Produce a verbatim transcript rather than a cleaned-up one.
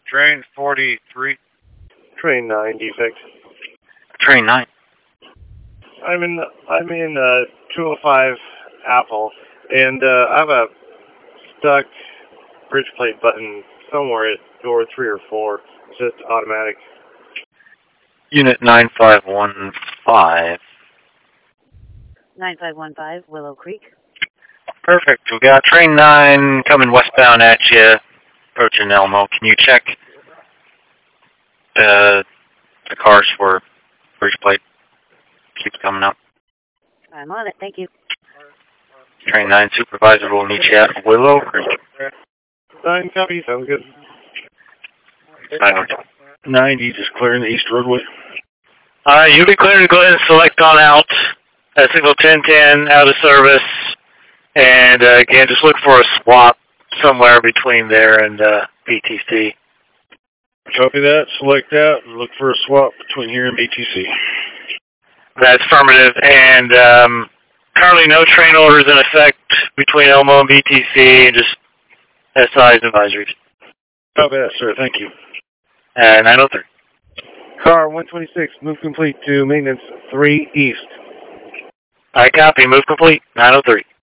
Train forty-three. Train nine, defect. Train nine. I'm in, I'm in uh, two oh five Apple, and uh, I have a stuck bridge plate button somewhere at door three or four. It's just automatic. Unit nine five one five. nine five one five, Willow Creek. Perfect. We got train nine coming westbound at you, approaching Elmo. Can you check uh, the cars for bridge plate? Keeps coming up. I'm on it, thank you. Train nine supervisor will meet you at Willow Creek. Nine copy, sounds good. ninety, just clearing the east roadway. Uh, you'll be cleared to go ahead and select on out. Uh, signal ten ten out of service. And uh, again, just look for a swap somewhere between there and uh, B T C. Copy that. Select out and look for a swap between here and B T C. That's affirmative. And um, currently no train orders in effect between Elmo and B T C, and just S I's advisories. Copy that, sir. Thank you. Uh, nine oh three. Car one twenty-six, move complete to maintenance three east. I copy. Move complete. nine oh three.